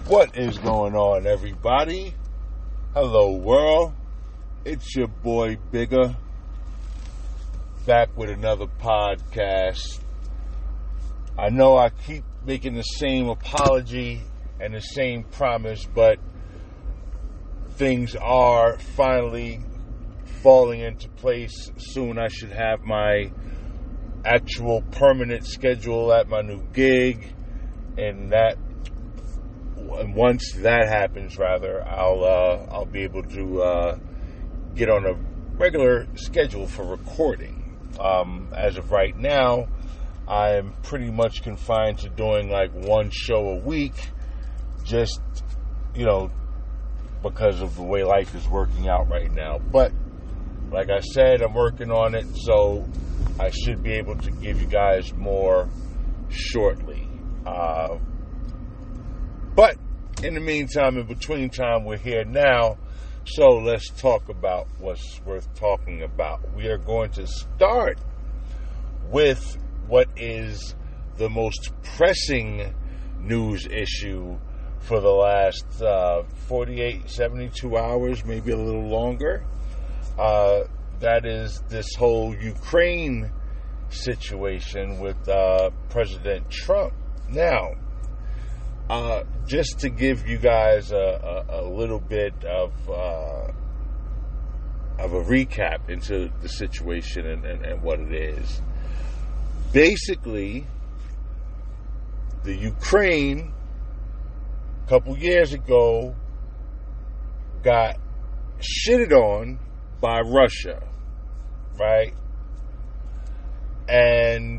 What is going on, everybody? Hello, world. It's your boy, Bigger, back with another podcast. I know I keep making the same apology and the same promise, but things are finally falling into place. Soon I should have my actual permanent schedule at my new gig, and once that happens, I'll be able to get on a regular schedule for recording. As of right now, I'm pretty much confined to doing like one show a week, just, because of the way life is working out right now. But like I said, I'm working on it, so I should be able to give you guys more shortly. But in the meantime, in between time, we're here now, so let's talk about what's worth talking about. We are going to start with what is the most pressing news issue for the last 48, 72 hours, maybe a little longer. That is this whole Ukraine situation with President Trump. Now, just to give you guys a little bit of a recap into the situation and what it is. Basically, the Ukraine, a couple years ago, got shitted on by Russia, right? And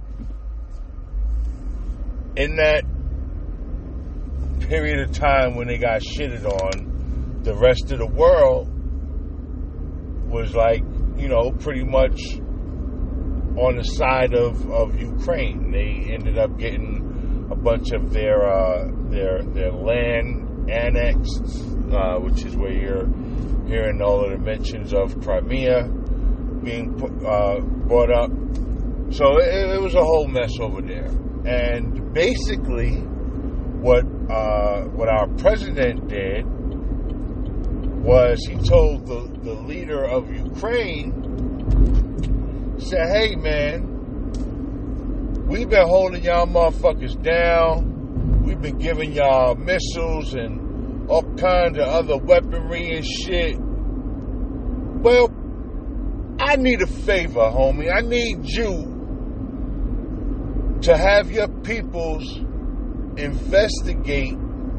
in that period of time when they got shitted on, the rest of the world was like, pretty much on the side of Ukraine. They ended up getting a bunch of their land annexed, which is where you're hearing all of the mentions of Crimea being brought up. So it was a whole mess over there. And basically, what our president did was he told the leader of Ukraine, said, "Hey man, we've been holding y'all motherfuckers down. We've been giving y'all missiles and all kinds of other weaponry and shit. Well, I need a favor, homie. I need you to have your peoples investigate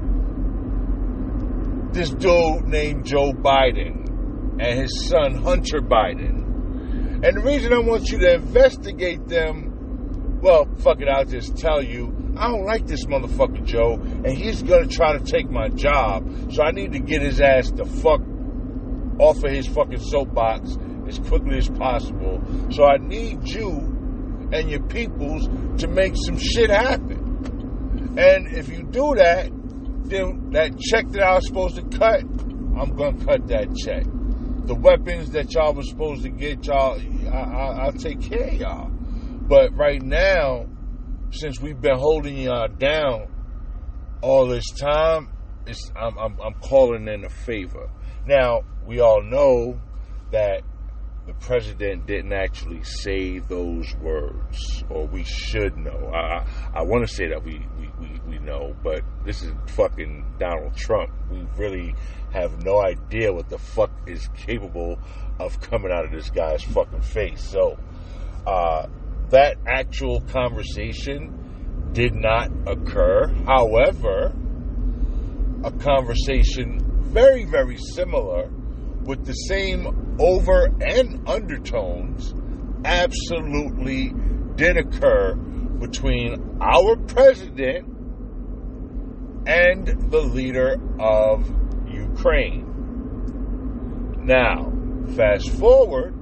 this dude named Joe Biden and his son Hunter Biden. And the reason I want you to investigate them, well, fuck it, I'll just tell you, I don't like this motherfucker Joe, and he's gonna try to take my job, so I need to get his ass the fuck off of his fucking soapbox as quickly as possible. So I need you and your peoples to make some shit happen. And if you do that, then that check that I was supposed to cut, I'm going to cut that check. The weapons that y'all was supposed to get, I'll take care of y'all. But right now, since we've been holding y'all down all this time, I'm calling in a favor. Now, we all know that the president didn't actually say those words, or we should know. I want to say that we know, but this is fucking Donald Trump. We really have no idea what the fuck is capable of coming out of this guy's fucking face. So, that actual conversation did not occur. However, a conversation very, very similar with the same over and undertones absolutely did occur between our president and the leader of Ukraine. Now, fast forward,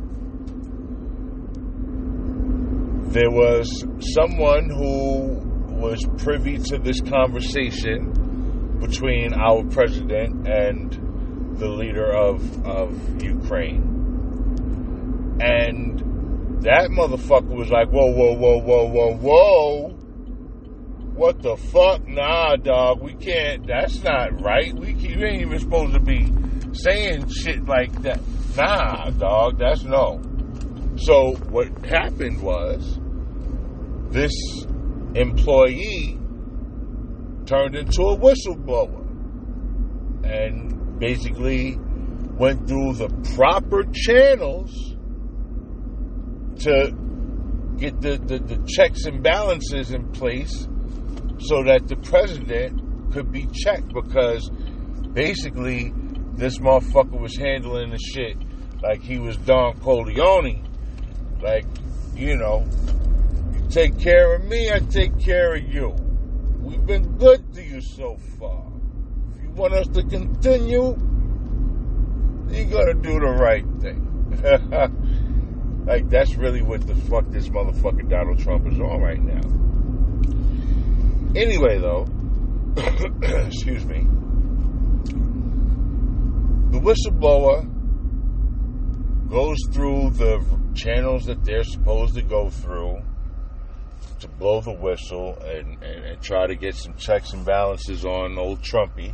there was someone who was privy to this conversation between our president and the leader of Ukraine. And that motherfucker was like, whoa. what the fuck? Nah, dog, we can't. That's not right. We ain't even supposed to be saying shit like that. Nah, dog, that's no. So what happened was this employee turned into a whistleblower and basically went through the proper channels to get the checks and balances in place so that the president could be checked, because basically this motherfucker was handling the shit like he was Don Corleone. Like, you know, you take care of me, I take care of you. We've been good to you so far. If you want us to continue, you gotta do the right thing. Like, that's really what the fuck this motherfucker Donald Trump is on right now. Anyway, though, excuse me, the whistleblower goes through the channels that they're supposed to go through to blow the whistle and try to get some checks and balances on old Trumpy.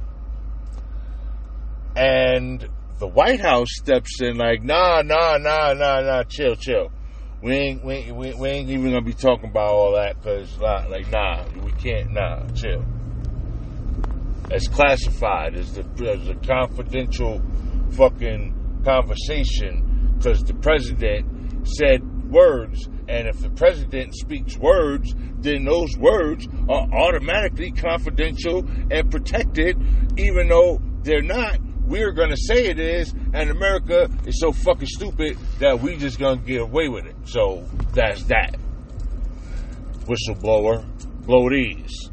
And the White House steps in like, nah, chill. We ain't even gonna be talking about all that, because like, nah, we can't, chill. It's classified as a confidential fucking conversation, because the president said words, and if the president speaks words, then those words are automatically confidential and protected, even though they're not. We're going to say it is, and America is so fucking stupid that we just going to get away with it. So that's that. Whistleblower, blow these.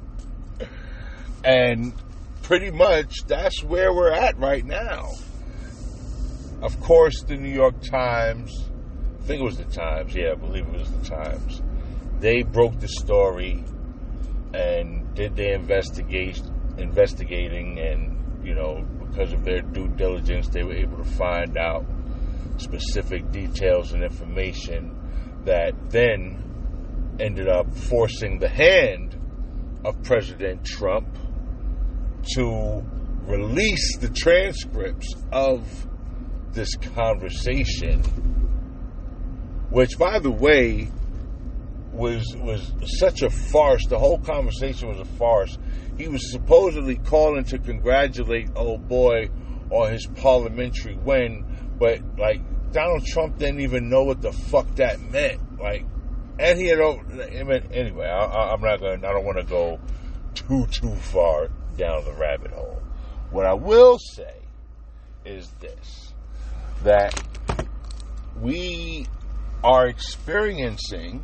And pretty much that's where we're at right now. Of course, the New York Times, I think it was the Times, yeah, I believe it was the Times, they broke the story and did their investigating, and, you know, because of their due diligence, they were able to find out specific details and information that then ended up forcing the hand of President Trump to release the transcripts of this conversation, which, by the way, was such a farce. The whole conversation was a farce. He was supposedly calling to congratulate old boy on his parliamentary win, but like Donald Trump didn't even know what the fuck that meant. Like, and he had anyway. I'm not going. I don't want to go too far down the rabbit hole. What I will say is this: that we are experiencing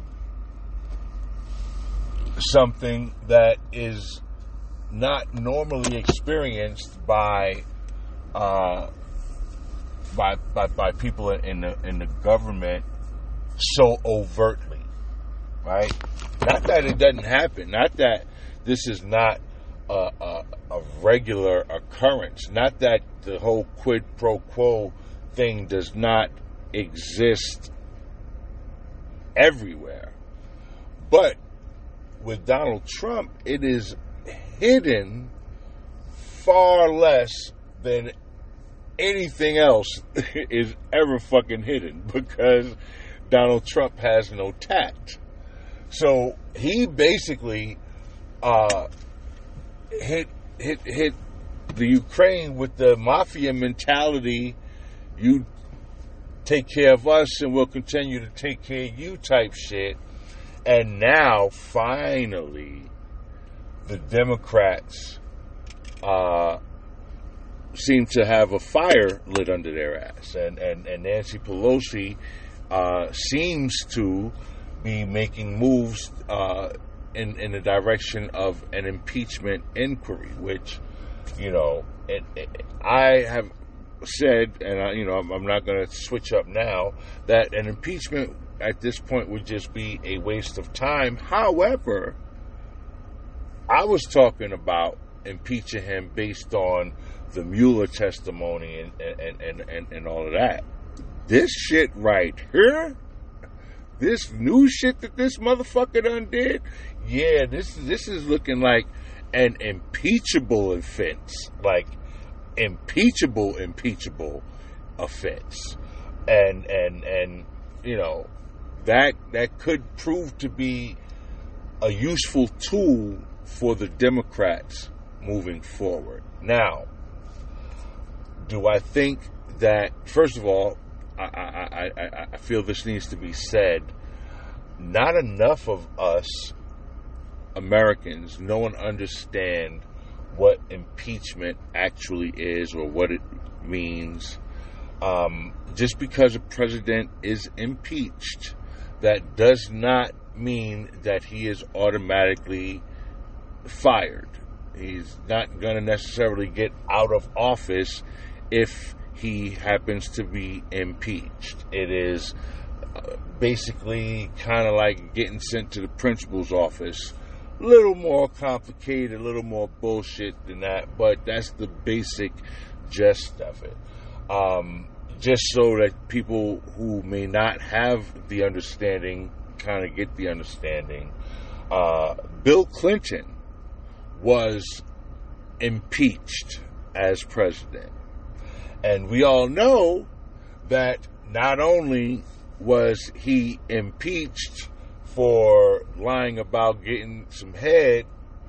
something that is not normally experienced by people in the government so overtly, right? Not that it doesn't happen, not that this is not a regular occurrence, not that the whole quid pro quo thing does not exist everywhere, but with Donald Trump, it is hidden far less than anything else is ever fucking hidden, because Donald Trump has no tact. So he basically hit the Ukraine with the mafia mentality. You take care of us and we'll continue to take care of you type shit. And now, finally, the Democrats seem to have a fire lit under their ass. And Nancy Pelosi seems to be making moves in the direction of an impeachment inquiry, which, you know, I have said, and I'm not going to switch up now, that an impeachment at this point would just be a waste of time. However, I was talking about impeaching him based on the Mueller testimony and all of that. This shit right here, this new shit that this motherfucker done did, yeah, this is looking like an impeachable offense. Like, impeachable offense. And you know, that could prove to be a useful tool for the Democrats moving forward. Now, do I think that, first of all, I feel this needs to be said, not enough of us Americans know and understand what impeachment actually is or what it means. Just because a president is impeached, that does not mean that he is automatically fired. He's not going to necessarily get out of office if he happens to be impeached. It is basically kind of like getting sent to the principal's office. A little more complicated, a little more bullshit than that, but that's the basic gist of it. Just so that people who may not have the understanding kind of get the understanding. Bill Clinton was impeached as president. And we all know that not only was he impeached for lying about getting some head,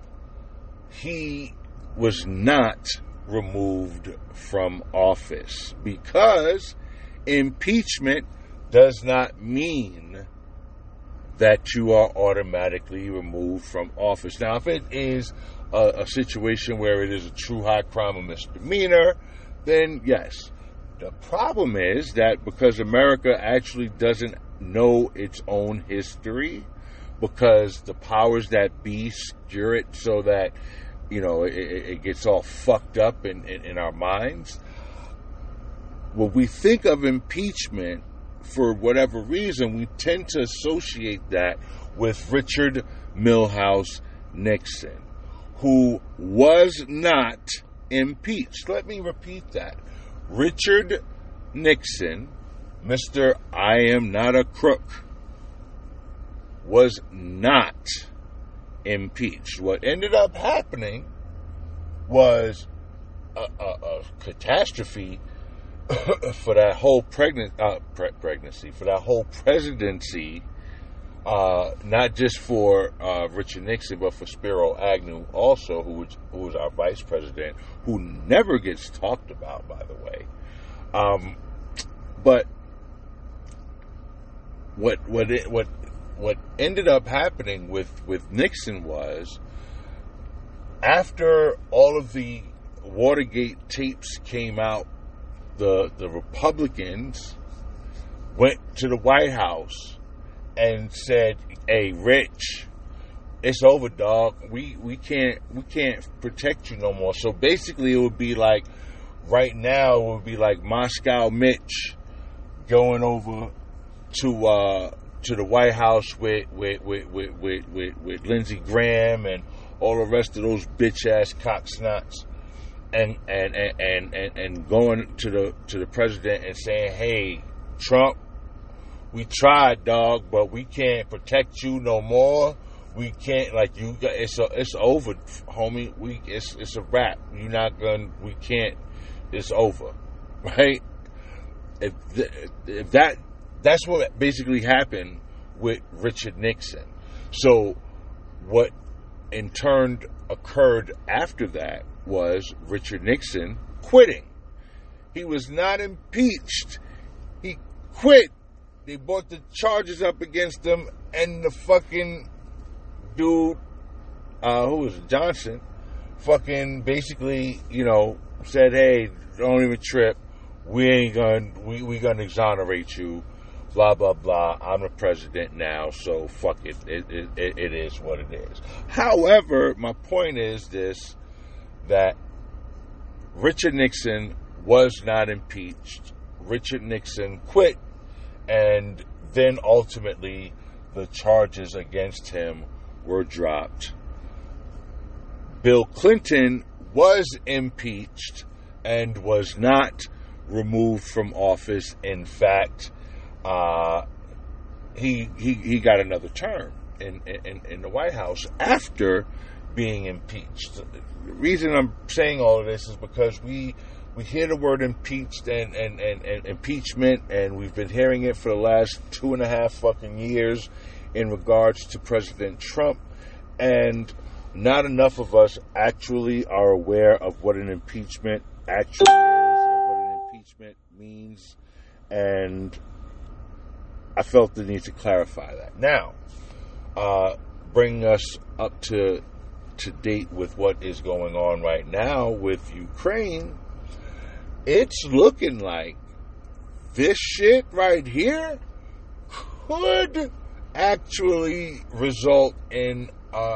he was not removed from office, because impeachment does not mean that you are automatically removed from office. Now, if it is a situation where it is a true high crime or misdemeanor, then yes. The problem is that because America actually doesn't know its own history, because the powers that be steer it so that, you know, it gets all fucked up in our minds. When we think of impeachment, for whatever reason, we tend to associate that with Richard Milhous Nixon, who was not impeached. Let me repeat that. Richard Nixon, Mr. I am not a crook, was not impeached. What ended up happening was a catastrophe for that whole pregnancy, for that whole presidency, not just for Richard Nixon, but for Spiro Agnew also, who was our vice president, who never gets talked about, by the way. But what ended up happening with Nixon was, after all of the Watergate tapes came out, the Republicans went to the White House and said, "Hey, Rich, it's over, dog. We can't protect you no more." So basically, it would be like, right now, it would be like Moscow Mitch going over to the White House with Lindsey Graham and all the rest of those bitch ass cocksnots, and going to the president and saying, "Hey, Trump, we tried, dog, but we can't protect you no more. We can't, like, you. It's over, homie. It's a wrap. You're not gonna. We can't. It's over, right?" If that's what basically happened with Richard Nixon. So what in turn occurred after that was Richard Nixon quitting. He was not impeached. He quit. They brought the charges up against him, and the fucking dude, who was it, Johnson, fucking basically, you know, said, "Hey, don't even trip. We gonna exonerate you. Blah blah blah. I'm the president now, so fuck it. It is what it is." However, my point is this: that Richard Nixon was not impeached. Richard Nixon quit, and then ultimately the charges against him were dropped. Bill Clinton was impeached and was not removed from office. In fact, he got another term in the White House after being impeached. The reason I'm saying all of this is because we hear the word impeached and impeachment, and we've been hearing it for the last 2.5 fucking years in regards to President Trump, and not enough of us actually are aware of what an impeachment actually is and what an impeachment means, and I felt the need to clarify that. Now, bringing us up to date with what is going on right now with Ukraine, it's looking like this shit right here could actually result in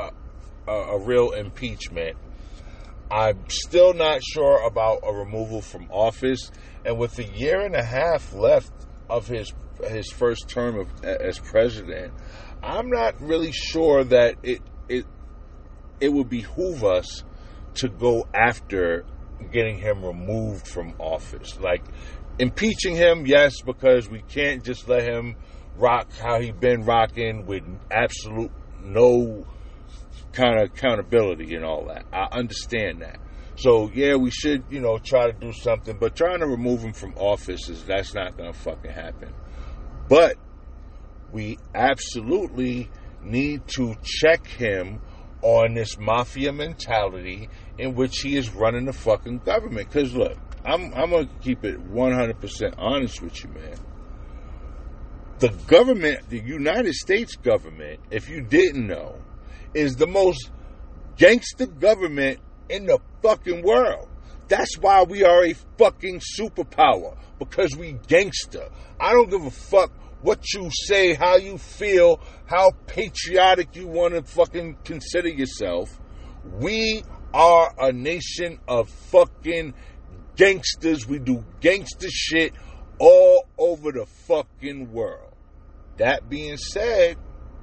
a real impeachment. I'm still not sure about a removal from office, and with a year and a half left of his first term as president, I'm not really sure that it would behoove us to go after getting him removed from office. Like, impeaching him, yes, because we can't just let him rock how he been rocking with absolute no kind of accountability and all that. I understand that. So, yeah, we should, try to do something, but trying to remove him from office, that's not going to fucking happen. But we absolutely need to check him on this mafia mentality in which he is running the fucking government. Because, look, I'm going to keep it 100% honest with you, man. The government, the United States government, if you didn't know, is the most gangster government in the fucking world. That's why we are a fucking superpower. Because we gangster. I don't give a fuck what you say, how you feel, how patriotic you want to fucking consider yourself. We are a nation of fucking gangsters. We do gangster shit all over the fucking world. That being said,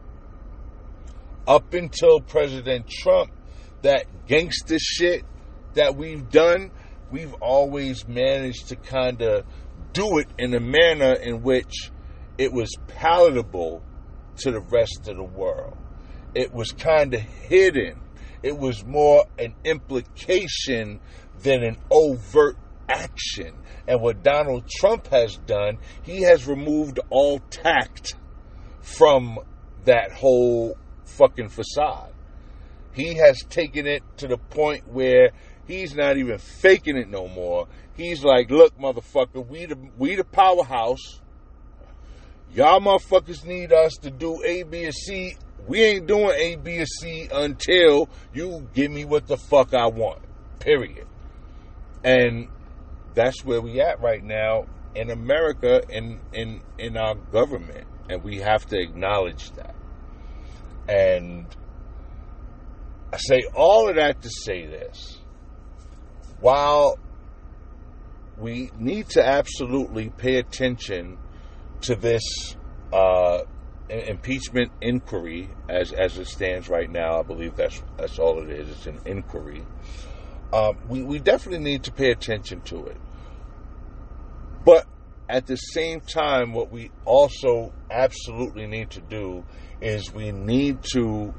up until President Trump, that gangster shit that we've done, we've always managed to kind of do it in a manner in which it was palatable to the rest of the world. It was kind of hidden. It was more an implication than an overt action. And what Donald Trump has done, he has removed all tact from that whole fucking facade. He has taken it to the point where he's not even faking it no more. He's like, look, motherfucker, we the powerhouse. Y'all motherfuckers need us to do A, B, and C. We ain't doing A, B, and C until you give me what the fuck I want. Period. And that's where we at right now in America, in our government. And we have to acknowledge that. And I say all of that to say this. While we need to absolutely pay attention to this impeachment inquiry as it stands right now, I believe that's all it is. It's an inquiry. We definitely need to pay attention to it. But at the same time, what we also absolutely need to do is we need to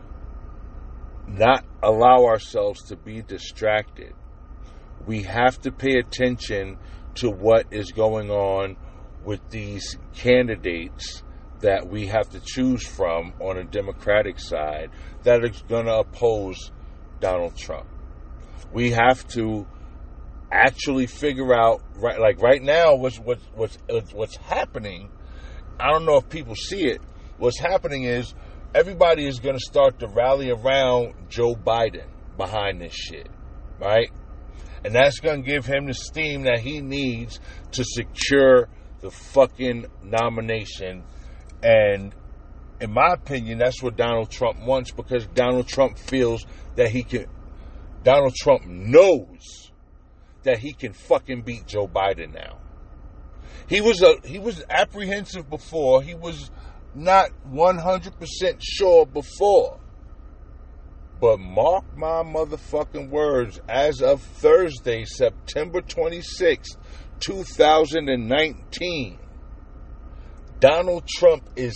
not allow ourselves to be distracted. We have to pay attention to what is going on with these candidates that we have to choose from on a Democratic side that is going to oppose Donald Trump. We have to actually figure out, right now, what's happening. I don't know if people see it. What's happening is everybody is going to start to rally around Joe Biden behind this shit, right? And that's going to give him the steam that he needs to secure the fucking nomination. And in my opinion, that's what Donald Trump wants, because Donald Trump feels that Donald Trump knows that he can fucking beat Joe Biden now. He was apprehensive before. He was not 100% sure before. But mark my motherfucking words, as of Thursday, September 26th, 2019, Donald Trump is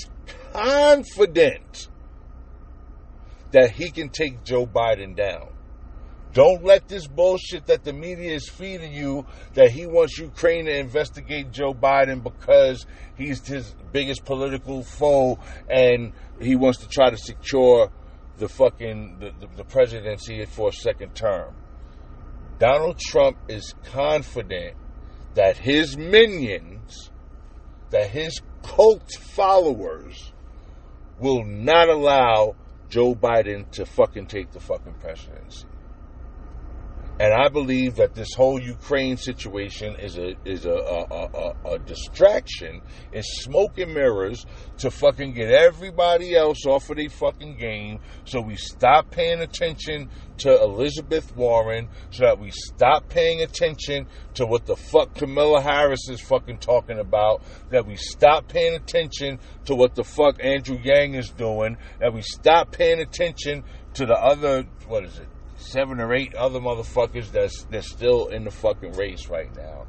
confident that he can take Joe Biden down. Don't let this bullshit that the media is feeding you that he wants Ukraine to investigate Joe Biden because he's his biggest political foe and he wants to try to secure the presidency for a second term. Donald Trump is confident that his minions, that his cult followers will not allow Joe Biden to fucking take the fucking presidency. And I believe that this whole Ukraine situation is a distraction, is smoke and mirrors to fucking get everybody else off of their fucking game, so we stop paying attention to Elizabeth Warren, so that we stop paying attention to what the fuck Kamala Harris is fucking talking about, that we stop paying attention to what the fuck Andrew Yang is doing, that we stop paying attention to the other, 7 or 8 other motherfuckers that's still in the fucking race right now.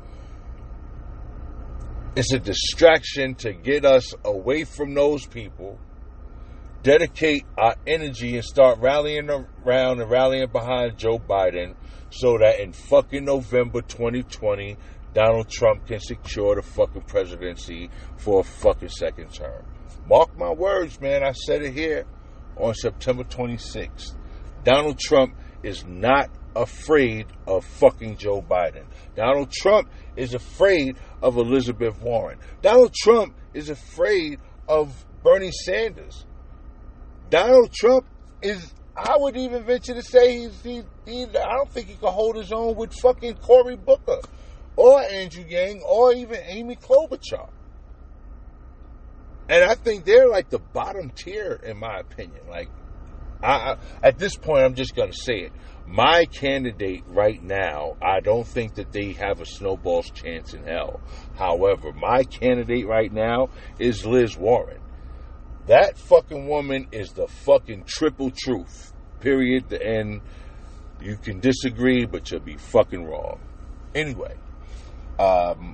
It's a distraction to get us away from those people, dedicate our energy and start rallying around and rallying behind Joe Biden so that in fucking November 2020, Donald Trump can secure the fucking presidency for a fucking second term. Mark my words, man. I said it here on September 26th. Donald Trump is not afraid of fucking Joe Biden. Donald Trump is afraid of Elizabeth Warren. Donald Trump is afraid of Bernie Sanders. Donald Trump is, I would even venture to say, I don't think he can hold his own with fucking Cory Booker or Andrew Yang or even Amy Klobuchar. And I think they're like the bottom tier in my opinion. Like, at this point, I'm just going to say it. My candidate right now, I don't think that they have a snowball's chance in hell. However, my candidate right now is Liz Warren. That fucking woman is the fucking triple truth. Period. The end. You can disagree, but you'll be fucking wrong. Anyway, I'm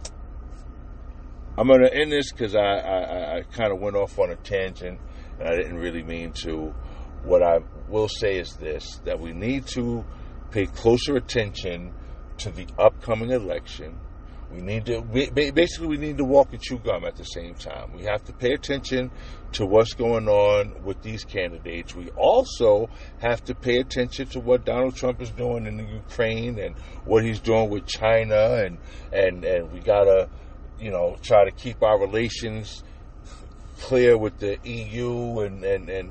going to end this because I kind of went off on a tangent and I didn't really mean to. What I will say is this, that we need to pay closer attention to the upcoming election. We need to walk and chew gum at the same time. We have to pay attention to what's going on with these candidates. We also have to pay attention to what Donald Trump is doing in the Ukraine and what he's doing with China, and we gotta, try to keep our relations clear with the EU and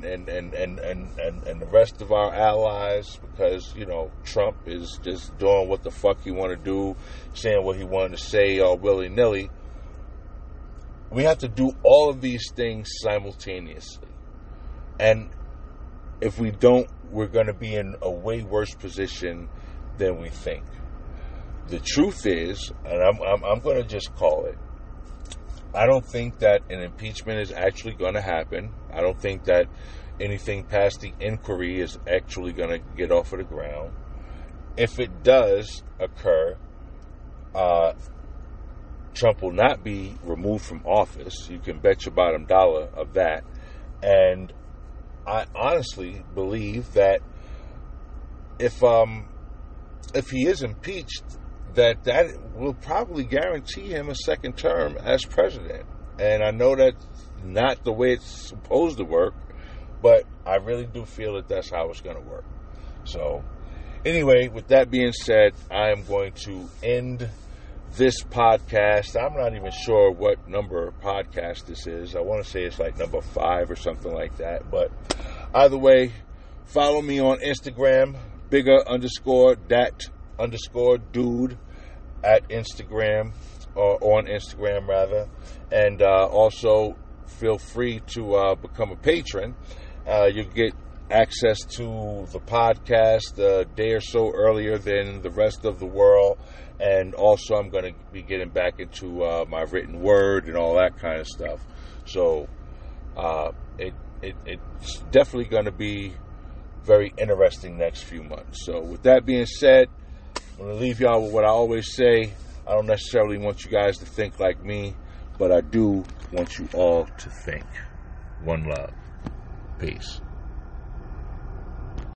the rest of our allies, because Trump is just doing what the fuck he want to do, saying what he wanted to say all willy-nilly. We have to do all of these things simultaneously, and if we don't, we're going to be in a way worse position than we think. The truth is, and I'm going to just call it, I don't think that an impeachment is actually going to happen. I don't think that anything past the inquiry is actually going to get off of the ground. If it does occur, Trump will not be removed from office. You can bet your bottom dollar of that. And I honestly believe that if he is impeached, that will probably guarantee him a second term as president. And I know that's not the way it's supposed to work, but I really do feel that that's how it's going to work. So, anyway, with that being said, I am going to end this podcast. I'm not even sure what number podcast this is. I want to say it's like number 5 or something like that. But either way, follow me on Instagram, bigger_dat_dude at Instagram, or on Instagram rather, and also feel free to become a patron. You'll get access to the podcast a day or so earlier than the rest of the world, and also I'm going to be getting back into my written word and all that kind of stuff. So it's definitely going to be very interesting next few months. So with that being said, I'm going to leave y'all with what I always say. I don't necessarily want you guys to think like me, but I do want you all to think. One love. Peace.